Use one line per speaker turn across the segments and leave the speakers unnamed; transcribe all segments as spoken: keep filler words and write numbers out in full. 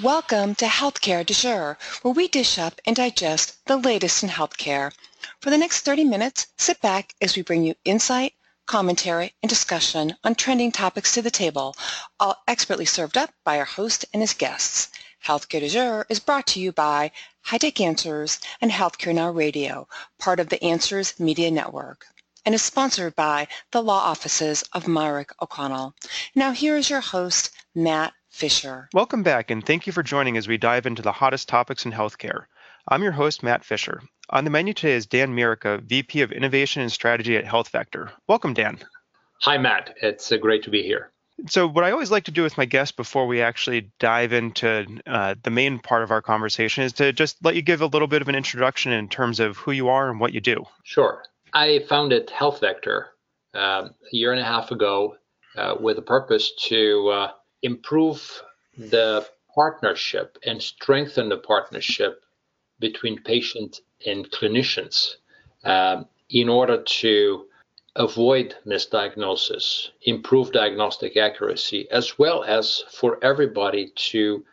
Welcome to Healthcare du Jour, where we dish up and digest the latest in healthcare. For the next thirty minutes, sit back as we bring you insight, commentary, and discussion on trending topics to the table, all expertly served up by our host and his guests. Healthcare du Jour is brought to you by High-Tech Answers and Healthcare Now Radio, part of the Answers Media Network, and is sponsored by the law offices of Myrick O'Connell. Now here is your host, Matt Fisher.
Welcome back, and thank you for joining as we dive into the hottest topics in healthcare. I'm your host, Matt Fisher. On the menu today is Dan Mirica, V P of Innovation and Strategy at HealthVector. Welcome, Dan.
Hi, Matt. It's uh, great to be here.
So what I always like to do with my guests before we actually dive into uh, the main part of our conversation is to just let you give a little bit of an introduction in terms of who you are and what you do.
Sure. I founded HealthVector uh, a year and a half ago uh, with a purpose to uh, improve the partnership and strengthen the partnership between patient and clinicians um, in order to avoid misdiagnosis, improve diagnostic accuracy, as well as for everybody to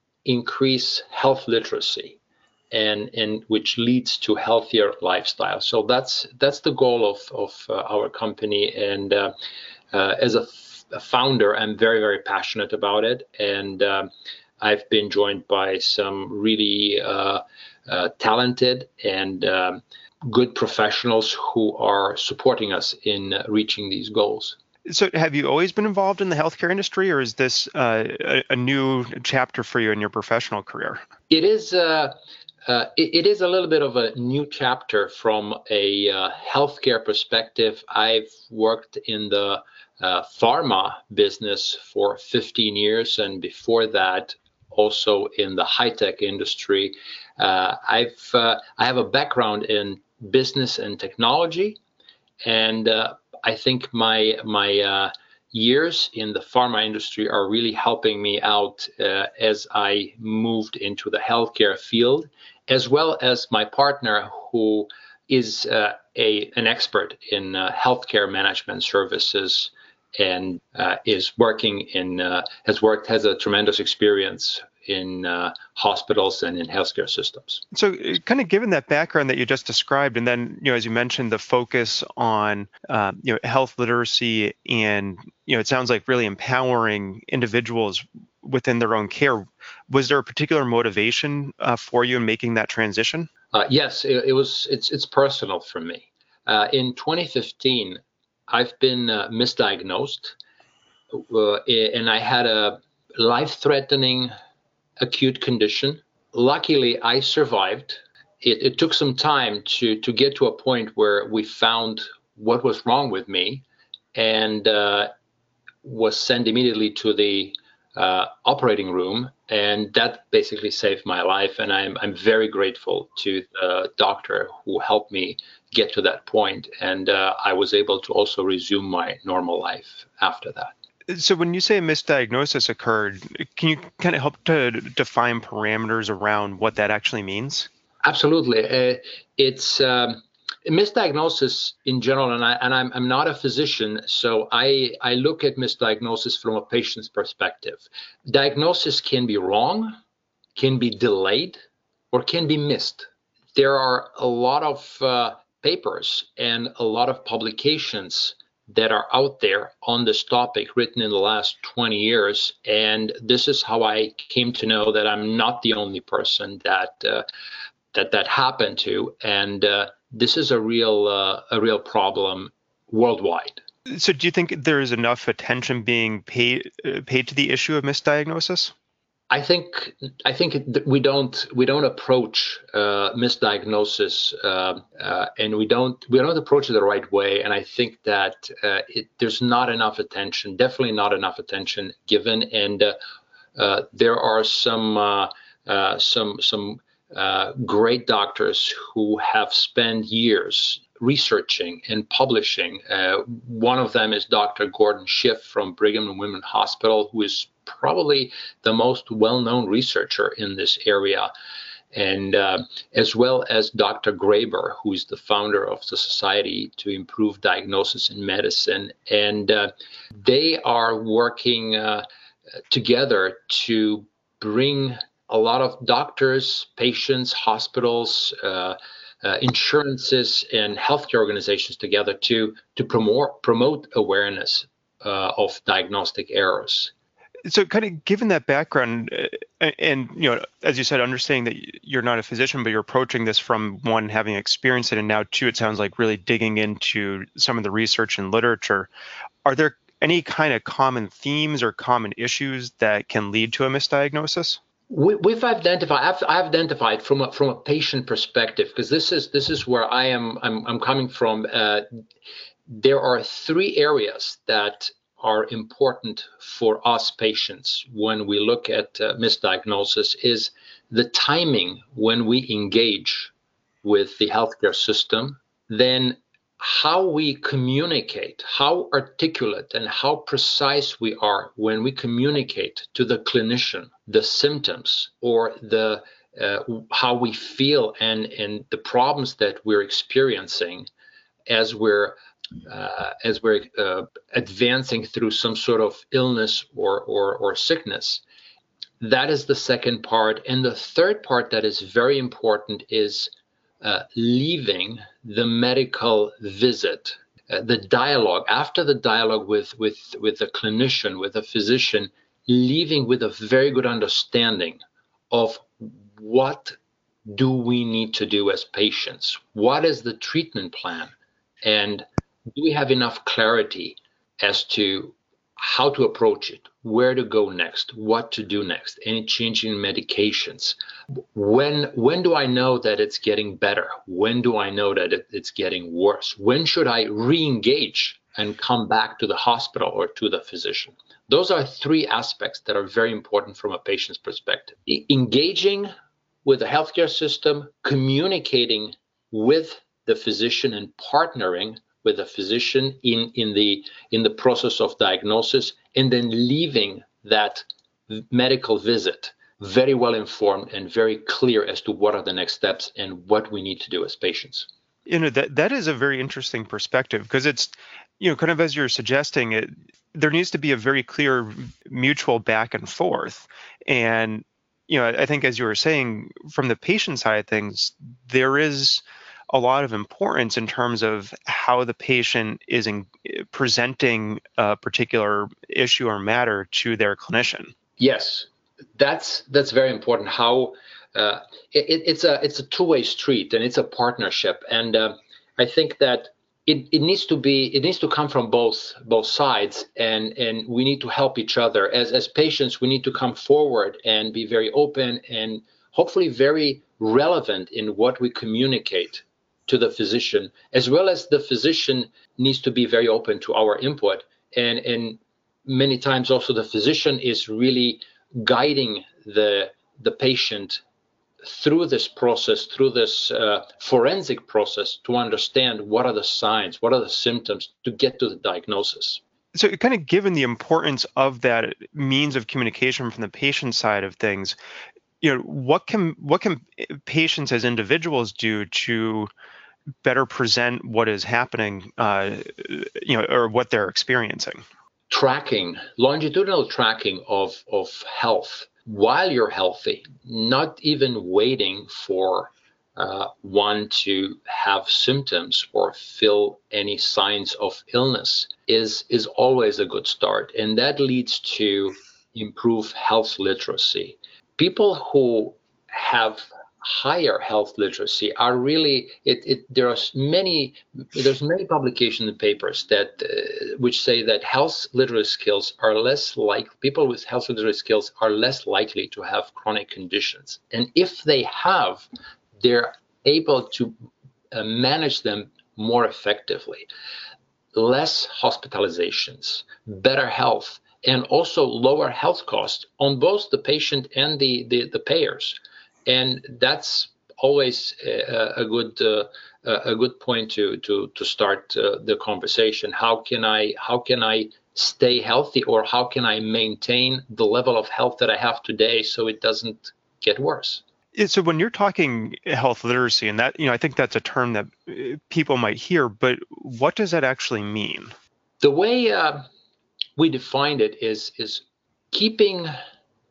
increase health literacy, and, and which leads to healthier lifestyle. So that's that's the goal of, of uh, our company. And uh, uh, as a a founder, I'm very, very passionate about it. And um, I've been joined by some really uh, uh, talented and um, good professionals who are supporting us in uh, reaching these goals.
So have you always been involved in the healthcare industry, or is this uh, a, a new chapter for you in your professional career?
It is uh, uh, it, it is a little bit of a new chapter from a uh, healthcare perspective. I've worked in the Uh, pharma business for fifteen years, and before that also in the high-tech industry. Uh, I've uh, I have a background in business and technology, and uh, I think my my uh, years in the pharma industry are really helping me out uh, as I moved into the healthcare field, as well as my partner, who is uh, a an expert in uh, healthcare management services, and uh, is working in, uh, has worked, has a tremendous experience in uh, hospitals and in healthcare systems.
So kind of given that background that you just described, and then, you know, as you mentioned, the focus on, uh, you know, health literacy and, you know, it sounds like really empowering individuals within their own care. Was there a particular motivation uh, for you in making that transition?
Uh, yes, it, it was, it's, it's personal for me. Uh, in twenty fifteen, I've been uh, misdiagnosed, uh, and I had a life-threatening acute condition. Luckily, I survived. It, it took some time to, to get to a point where we found what was wrong with me, and uh, was sent immediately to the uh, operating room, and that basically saved my life. And I'm I'm very grateful to the doctor who helped me get to that point, and uh, I was able to also resume my normal life after that.
So when you say a misdiagnosis occurred, can you kind of help to define parameters around what that actually means?
Absolutely. Uh, it's um, a misdiagnosis in general, and, I, and I'm, I'm not a physician, so I, I look at misdiagnosis from a patient's perspective. Diagnosis can be wrong, can be delayed, or can be missed. There are a lot of uh, papers and a lot of publications that are out there on this topic written in the last twenty years. And this is how I came to know that I'm not the only person that uh, that that happened to. And uh, this is a real uh, a real problem worldwide.
So do you think there is enough attention being paid uh, paid to the issue of misdiagnosis?
I think I think we don't we don't approach uh, misdiagnosis uh, uh, and we don't we don't approach it the right way. And I think that uh, it, there's not enough attention, definitely not enough attention given. And uh, uh, there are some uh, uh, some some uh, great doctors who have spent years researching and publishing. Uh, one of them is Doctor Gordon Schiff from Brigham and Women's Hospital, who is probably the most well-known researcher in this area, and uh, as well as Doctor Graeber, who is the founder of the Society to Improve Diagnosis in Medicine. And uh, they are working uh, together to bring a lot of doctors, patients, hospitals, uh, uh, insurances, and healthcare organizations together to to promote promote awareness uh, of diagnostic errors.
So kind of given that background, uh, and, you know, as you said, understanding that you're not a physician, but you're approaching this from one, having experienced it, and now two, it sounds like really digging into some of the research and literature. Are there any kind of common themes or common issues that can lead to a misdiagnosis?
We, we've identified. I've, I've identified from a from a patient perspective, because this is this is where I am. I'm I'm coming from. Uh, there are three areas that are important for us patients when we look at uh, misdiagnosis. Is the timing when we engage with the healthcare system, then how we communicate, how articulate and how precise we are when we communicate to the clinician the symptoms or the uh, how we feel and, and the problems that we're experiencing as we're uh, as we're uh, advancing through some sort of illness or, or or sickness. That is the second part. And the third part that is very important is uh, leaving the medical visit, uh, the dialogue, after the dialogue with, with, with the clinician, with the physician, leaving with a very good understanding of what do we need to do as patients? What is the treatment plan? And do we have enough clarity as to how to approach it, where to go next, what to do next, any change in medications? When when do I know that it's getting better? When do I know that it, it's getting worse? When should I re-engage and come back to the hospital or to the physician? Those are three aspects that are very important from a patient's perspective. E- engaging with the healthcare system, communicating with the physician and partnering with the physician in, in the in the process of diagnosis, and then leaving that medical visit very well informed and very clear as to what are the next steps and what we need to do as patients.
You know, that that is a very interesting perspective, because it's, you know, kind of as you're suggesting it, there needs to be a very clear mutual back and forth. And, you know, I think as you were saying, from the patient side of things, there is a lot of importance in terms of how the patient is in, presenting a particular issue or matter to their clinician.
Yes, that's that's very important. How uh, it, it's a it's a two-way street, and it's a partnership. And uh, I think that it, it needs to be it needs to come from both both sides, and and we need to help each other as as patients. We need to come forward and be very open and hopefully very relevant in what we communicate to the physician, as well as the physician needs to be very open to our input. And, and many times also the physician is really guiding the, the patient through this process, through this uh, forensic process, to understand what are the signs, what are the symptoms to get to the diagnosis.
So kind of given the importance of that means of communication from the patient side of things, you know, what can what can patients as individuals do to better present what is happening, uh, you know, or what they're experiencing?
Tracking, longitudinal tracking of, of health while you're healthy, not even waiting for uh, one to have symptoms or feel any signs of illness is, is always a good start. And that leads to improved health literacy. People who have higher health literacy are really it, it there are many there's many publications and papers that uh, which say that health literacy skills are less like people with health literacy skills are less likely to have chronic conditions, and if they have, they're able to uh, manage them more effectively. Less hospitalizations, better health, and also lower health costs on both the patient and the the, the payers. And that's always a, a good uh, a good point to to to start uh, the conversation. How can I how can I stay healthy, or how can I maintain the level of health that I have today so it doesn't get worse?
So when you're talking health literacy, and that, you know, I think that's a term that people might hear, but what does that actually mean?
The way uh, we defined it is is keeping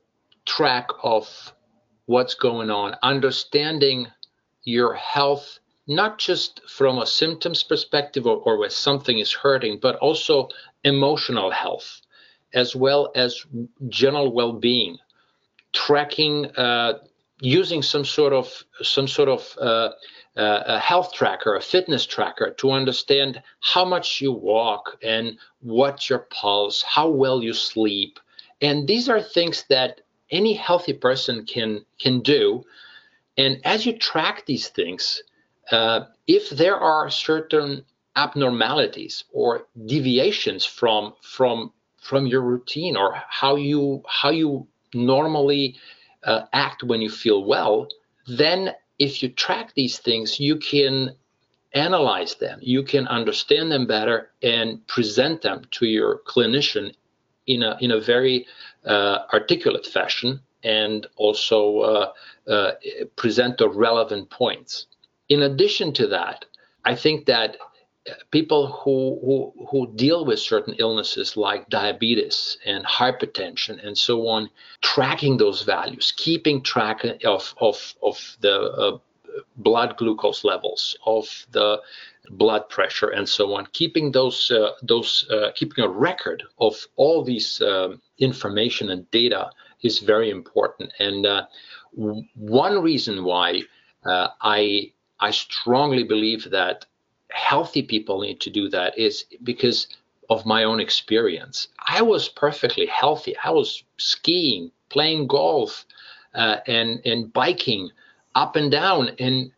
track of what's going on, understanding your health, not just from a symptoms perspective or, or where something is hurting, but also emotional health, as well as general well-being, tracking, uh, using some sort of some sort of uh, uh, a health tracker, a fitness tracker, to understand how much you walk and what's your pulse, how well you sleep. And these are things that any healthy person can can do. And as you track these things, uh, if there are certain abnormalities or deviations from from from your routine or how you how you normally uh, act when you feel well, then if you track these things, you can analyze them, you can understand them better, and present them to your clinician in a in a very uh, articulate fashion, and also uh, uh, present the relevant points. In addition to that, I think that people who, who who deal with certain illnesses like diabetes and hypertension and so on, tracking those values, keeping track of of of the uh, blood glucose levels, of the blood pressure, and so on, keeping those uh, those uh, keeping a record of all these uh, information and data is very important. And uh, w- one reason why uh, I I strongly believe that healthy people need to do that is because of my own experience. I was perfectly healthy. I was skiing, playing golf, uh, and and biking up and down, and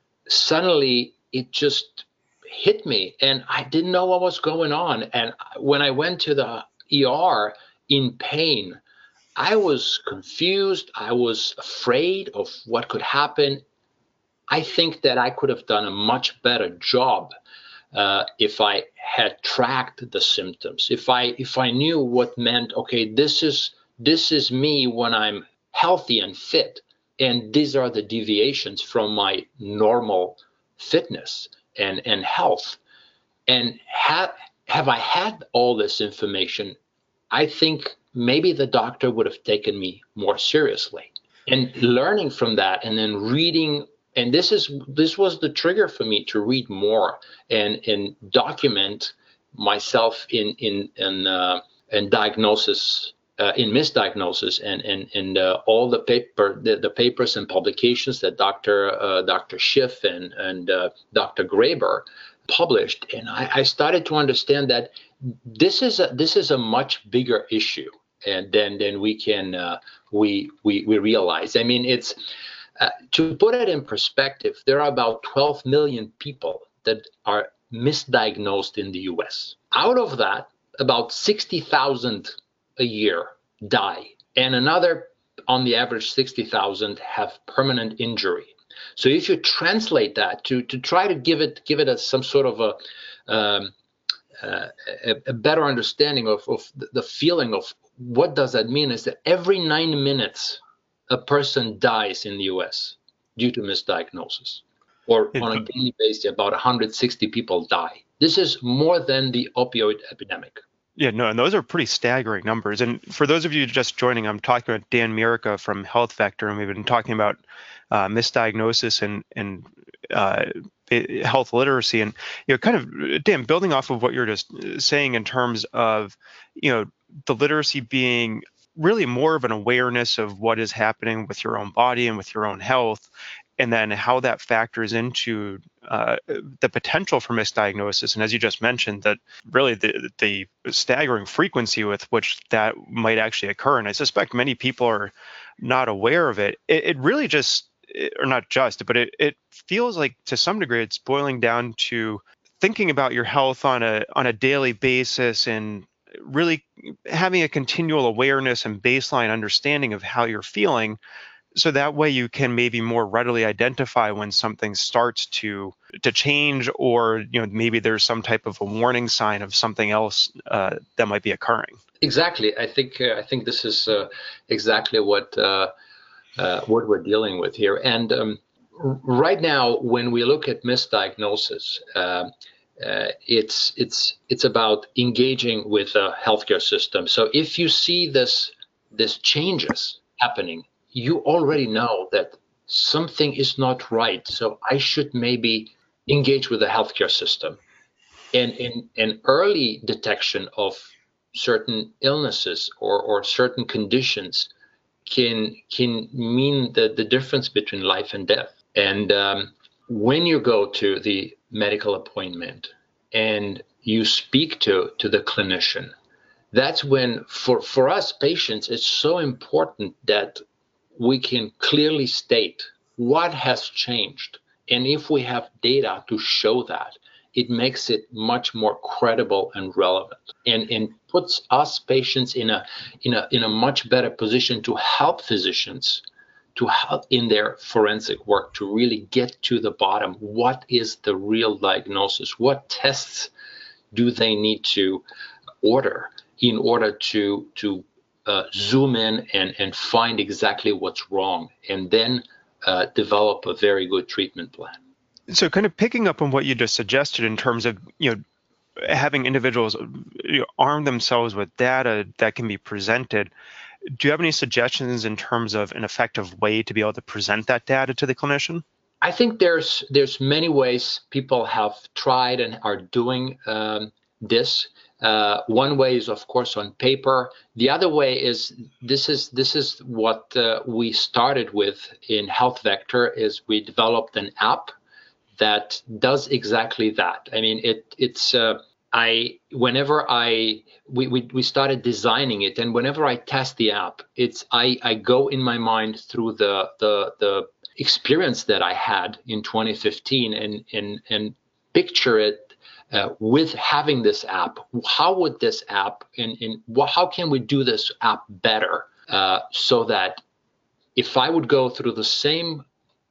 suddenly it just hit me, and I didn't know what was going on. And when I went to the E R in pain, I was confused. I was afraid of what could happen. I think that I could have done a much better job uh, if I had tracked the symptoms. If I if I knew what meant, okay, this is this is me when I'm healthy and fit, and these are the deviations from my normal fitness and and health. And have have I had all this information, I think maybe the doctor would have taken me more seriously. And learning from that, and then reading. And this is this was the trigger for me to read more and and document myself in in in, uh, in diagnosis, uh, in misdiagnosis, and and and uh, all the paper the, the papers and publications that Doctor Uh, Doctor Schiff and and uh, Doctor Graeber published. And I, I started to understand that this is a this is a much bigger issue, and then then we can uh, we we we realize. I mean, it's. Uh, to put it in perspective, there are about twelve million people that are misdiagnosed in the U S. Out of that, about sixty thousand a year die, and another, on the average, sixty thousand have permanent injury. So if you translate that to to try to give it give it a, some sort of a um, uh, a, a better understanding of, of the feeling of what does that mean, is that every nine minutes a person dies in the U S due to misdiagnosis, or on a daily basis, about one hundred sixty people die. This is more than the opioid epidemic.
Yeah, no, and those are pretty staggering numbers. And for those of you just joining, I'm talking about Dan Mirica from Health Vector, and we've been talking about uh, misdiagnosis and and uh, health literacy. And you know, kind of, Dan, building off of what you're just saying in terms of, you know, the literacy being really more of an awareness of what is happening with your own body and with your own health, and then how that factors into uh, the potential for misdiagnosis. And as you just mentioned, that really the, the staggering frequency with which that might actually occur. And I suspect many people are not aware of it. It, it really just, or not just, but it, it feels like to some degree it's boiling down to thinking about your health on a on a daily basis, and really having a continual awareness and baseline understanding of how you're feeling, so that way you can maybe more readily identify when something starts to to change, or you know, maybe there's some type of a warning sign of something else uh, that might be occurring.
Exactly. I think uh, I think this is uh, exactly what uh, uh, what we're dealing with here. And um, right now, when we look at misdiagnosis, uh, Uh, it's it's it's about engaging with a healthcare system. So if you see this this changes happening, you already know that something is not right. So I should maybe engage with the healthcare system. And in an early detection of certain illnesses or, or certain conditions can can mean the, the difference between life and death. And um, when you go to the medical appointment and you speak to, to the clinician, that's when, for, for us patients, it's so important that we can clearly state what has changed. And if we have data to show that, it makes it much more credible and relevant, and, and puts us patients in a in a in a much better position to help physicians to help in their forensic work to really get to the bottom. What is the real diagnosis? What tests do they need to order in order to to uh, zoom in and, and find exactly what's wrong, and then uh, develop a very good treatment plan.
So kind of picking up on what you just suggested in terms of, you know, having individuals, you know, arm themselves with data that can be presented, do you have any suggestions in terms of an effective way to be able to present that data to the clinician?
I think there's there's many ways people have tried and are doing um, this. Uh, one way is, of course, on paper. The other way is this is this is what uh, we started with in HealthVector. Is we developed an app that does exactly that. I mean, it it's uh, I whenever I we, we we started designing it, and whenever I test the app, it's I I go in my mind through the the the experience that I had in twenty fifteen and and and picture it uh, with having this app. How would this app and and how can we do this app better uh, so that if I would go through the same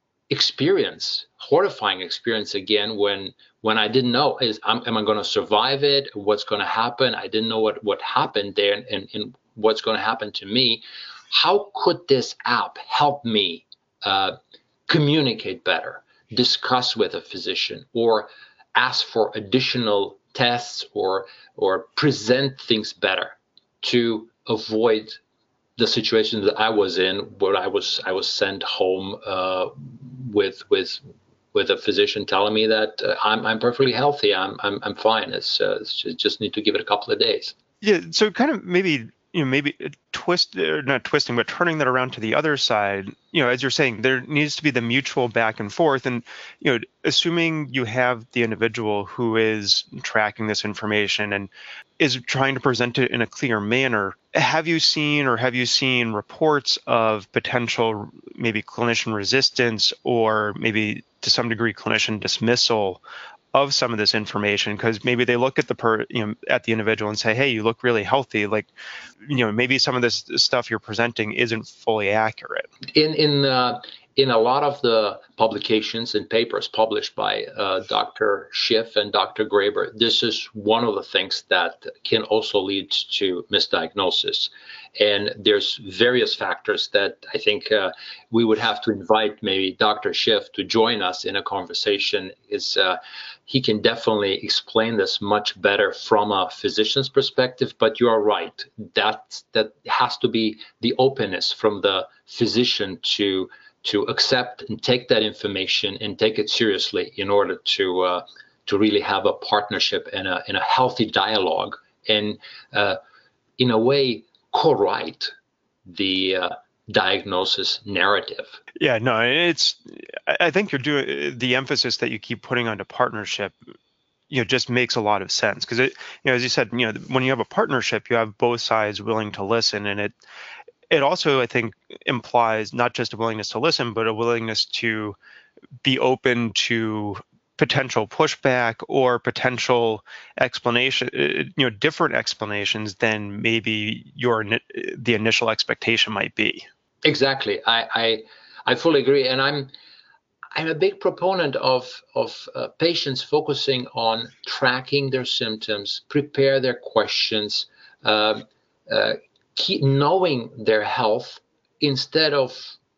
experience, horrifying experience again, when when I didn't know is am, am I going to survive it? What's going to happen? I didn't know what what happened there, and, and, and what's going to happen to me. How could this app help me uh, communicate better, discuss with a physician, or ask for additional tests, or or present things better to avoid the situation that I was in, where I was I was sent home uh, with with with a physician telling me that uh, I'm I'm perfectly healthy, I'm I'm I'm fine. It's, uh, it's just, just need to give it a couple of days.
Yeah, so kind of maybe you know maybe twist or not twisting, but turning that around to the other side. You know, as you're saying, there needs to be the mutual back and forth, and you know, assuming you have the individual who is tracking this information and is trying to present it in a clear manner. Have you seen or have you seen reports of potential maybe clinician resistance or maybe to some degree clinician dismissal of some of this information? Because maybe they look at the per, you know, at the individual and say, hey, you look really healthy. Like, you know, maybe some of this stuff you're presenting isn't fully accurate.
In in uh, in a lot of the publications and papers published by uh, Doctor Schiff and Doctor Graeber, this is one of the things that can also lead to misdiagnosis. And there's various factors that I think uh, we would have to invite maybe Doctor Schiff to join us in a conversation. Is uh, he can definitely explain this much better from a physician's perspective. But you are right, that that has to be the openness from the physician to to accept and take that information and take it seriously in order to uh, to really have a partnership and a, and a healthy dialogue, and uh, in a way co-write the uh, diagnosis narrative.
Yeah, no, it's, I think you're doing, the emphasis that you keep putting onto partnership, you know, just makes a lot of sense. Because it, you know, as you said, you know, when you have a partnership, you have both sides willing to listen, and it, it also, I think, implies not just a willingness to listen, but a willingness to be open to potential pushback or potential explanation, you know, different explanations than maybe your the initial expectation might be.
Exactly, I I, I fully agree, and I'm I'm a big proponent of of uh, patients focusing on tracking their symptoms, prepare their questions, uh, uh, keep knowing their health instead of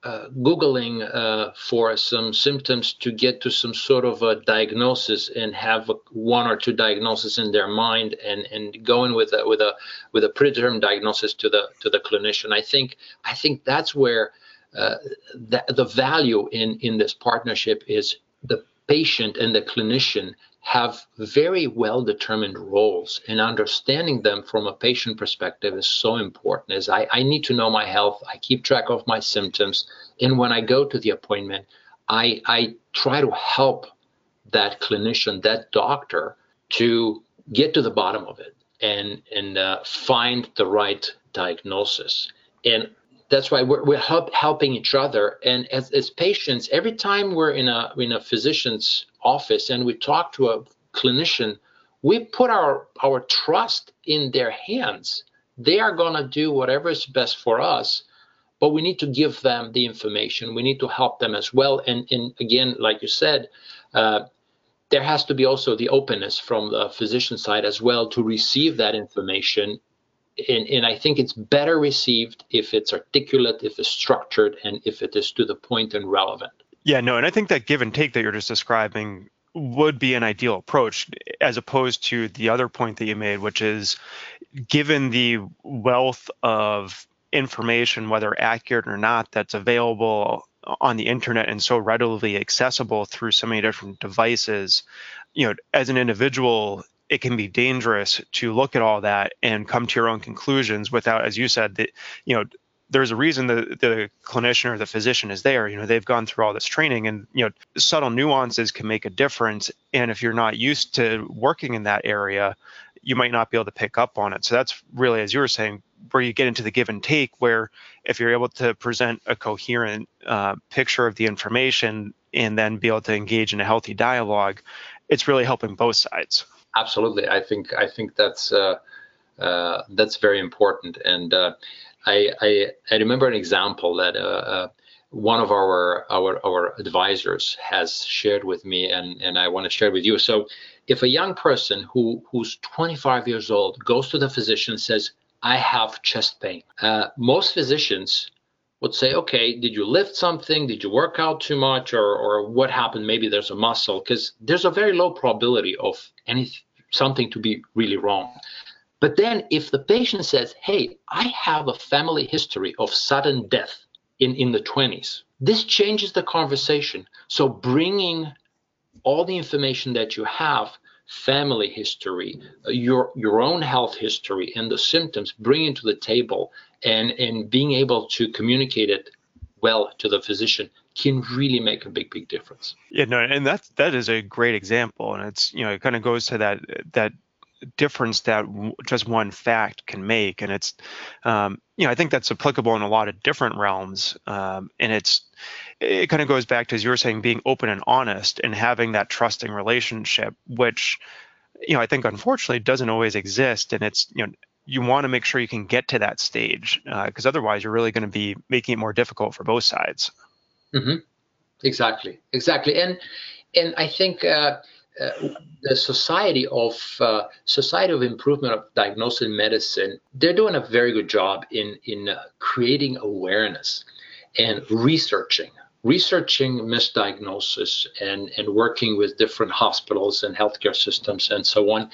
uh, Googling uh, for some symptoms to get to some sort of a diagnosis and have a, one or two diagnoses in their mind and, and going with a, with a with a predetermined diagnosis to the to the clinician. I think I think that's where uh, the, the value in, in this partnership is the patient and the clinician have very well-determined roles, and understanding them from a patient perspective is so important. As I, I need to know my health, I keep track of my symptoms, and when I go to the appointment, I, I try to help that clinician, that doctor, to get to the bottom of it and, and uh, find the right diagnosis. And that's why we're, we're help, helping each other. And as, as patients, every time we're in a in a physician's office and we talk to a clinician, we put our, our trust in their hands. They are going to do whatever is best for us, but we need to give them the information. We need to help them as well. And, and again, like you said, uh, there has to be also the openness from the physician side as well to receive that information. And, and I think it's better received if it's articulate, if it's structured, and if it is to the point and relevant.
Yeah, no, and I think that give and take that you're just describing would be an ideal approach, as opposed to the other point that you made, which is given the wealth of information, whether accurate or not, that's available on the internet and so readily accessible through so many different devices, you know, as an individual, it can be dangerous to look at all that and come to your own conclusions without, as you said, that, you know, there's a reason the, the clinician or the physician is there. You know, they've gone through all this training, and, you know, subtle nuances can make a difference. And if you're not used to working in that area, you might not be able to pick up on it. So that's really, as you were saying, where you get into the give and take, where if you're able to present a coherent uh, picture of the information and then be able to engage in a healthy dialogue, it's really helping both sides.
Absolutely. I think I think that's uh, uh, that's very important. And uh, I, I I remember an example that uh, uh, one of our our our advisors has shared with me, and and I want to share with you. So, if a young person who who's twenty-five years old goes to the physician and says, "I have chest pain," uh, most physicians would say, "Okay, did you lift something? Did you work out too much, or or what happened? Maybe there's a muscle," because there's a very low probability of any something to be really wrong. But then if the patient says, "Hey, I have a family history of sudden death in, in the twenties," this changes the conversation. So bringing all the information that you have, family history, your your own health history, and the symptoms, bringing to the table and, and being able to communicate it well to the physician can really make a big, big difference.
Yeah, no, and that that is a great example, and it's, you know, it kind of goes to that that difference that w- just one fact can make, and it's, um, you know, I think that's applicable in a lot of different realms, um, and it's it kind of goes back to, as you were saying, being open and honest and having that trusting relationship, which, you know, I think unfortunately doesn't always exist, and it's, you know, you want to make sure you can get to that stage, because uh, otherwise you're really going to be making it more difficult for both sides.
Mm-hmm. Exactly, exactly, and and I think uh, uh, the Society of uh, Society of Improvement of Diagnosis in Medicine, they're doing a very good job in in uh, creating awareness and researching, researching misdiagnosis and and working with different hospitals and healthcare systems and so on.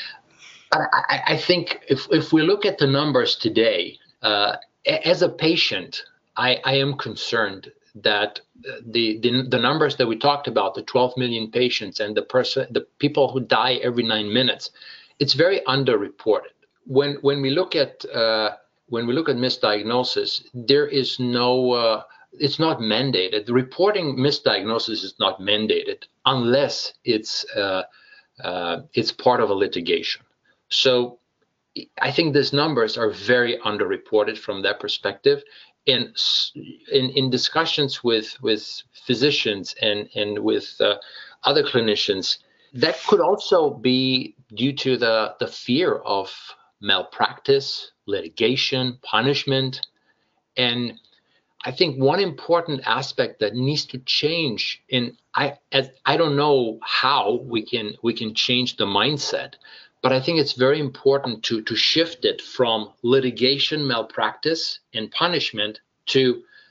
I, I think if if we look at the numbers today, uh, as a patient, I, I am concerned that the, the the numbers that we talked about, the twelve million patients and the person, the people who die every nine minutes, it's very underreported. When when we look at uh, when we look at misdiagnosis, there is no, uh, it's not mandated. Reporting misdiagnosis is not mandated unless it's uh, uh, it's part of a litigation. So I think these numbers are very underreported from that perspective. And in, in discussions with, with physicians and, and with uh, other clinicians, that could also be due to the, the fear of malpractice, litigation, punishment. And I think one important aspect that needs to change, and I as, I don't know how we can we can change the mindset, but I think it's very important to, to shift it from litigation, malpractice, and punishment to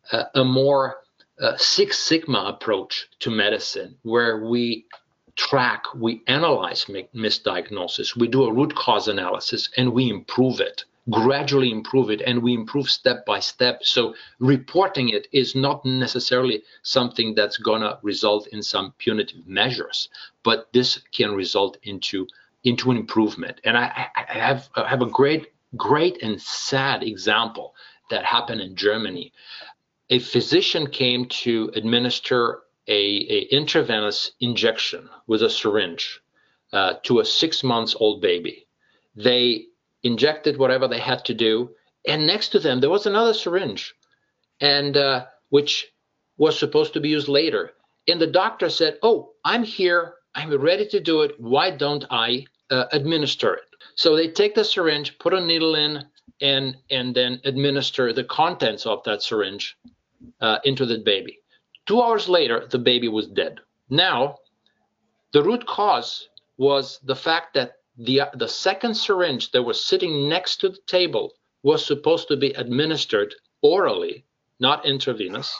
uh, a more uh, Six Sigma approach to medicine, where we track, we analyze misdiagnosis, we do a root cause analysis, and we improve it, gradually improve it, and we improve step by step. So reporting it is not necessarily something that's going to result in some punitive measures, but this can result into into an improvement. And I, I have I have a great great and sad example that happened in Germany. A physician came to administer a, a intravenous injection with a syringe uh, to a six months old baby. They injected whatever they had to do, and next to them there was another syringe, and uh, which was supposed to be used later. And the doctor said, "Oh, I'm here. I'm ready to do it. Why don't I uh, administer it?" So they take the syringe, put a needle in, and and then administer the contents of that syringe uh, into the baby. Two hours later, the baby was dead. Now, the root cause was the fact that the the second syringe that was sitting next to the table was supposed to be administered orally, not intravenous,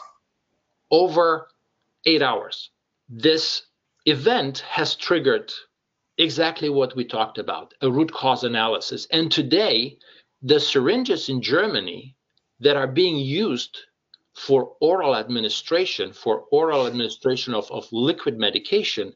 over eight hours. This event has triggered exactly what we talked about, a root cause analysis. And today, the syringes in Germany that are being used for oral administration, for oral administration of, of liquid medication,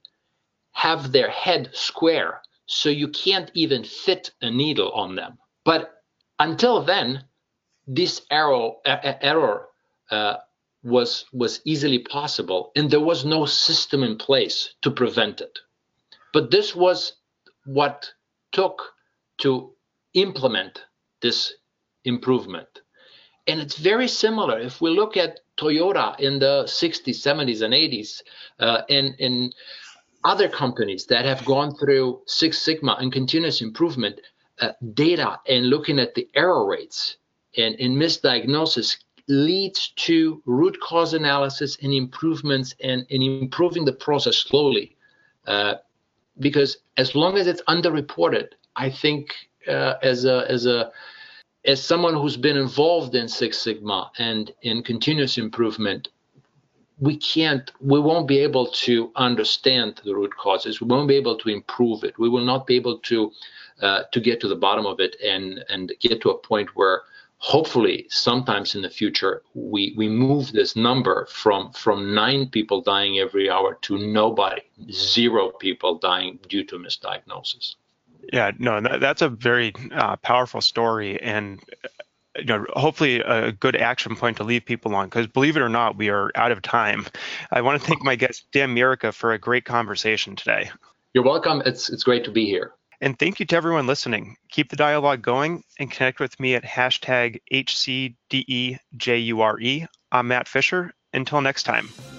have their head square, so you can't even fit a needle on them. But until then, this error, error uh, was, was easily possible, and there was no system in place to prevent it. But this was what took to implement this improvement. And it's very similar. If we look at Toyota in the sixties, seventies, and eighties, uh, and, and other companies that have gone through Six Sigma and continuous improvement uh, data and looking at the error rates and, and misdiagnosis leads to root cause analysis and improvements and, and improving the process slowly. Uh, because as long as it's underreported, I think uh, as a as a as someone who's been involved in Six Sigma and in continuous improvement, we can't, we won't be able to understand the root causes. We won't be able to improve it. We will not be able to uh, to get to the bottom of it and and get to a point where hopefully sometimes in the future we we move this number from from nine people dying every hour to nobody, zero people dying due to misdiagnosis.
Yeah, no, that, that's a very uh, powerful story, and you know, hopefully a good action point to leave people on, because believe it or not, we are out of time. I want to thank my guest, Dan Mirica, for a great conversation today.
You're welcome. It's it's great to be here.
And thank you to everyone listening. Keep the dialogue going and connect with me at hashtag H C D E J U R E. I'm Matt Fisher. Until next time.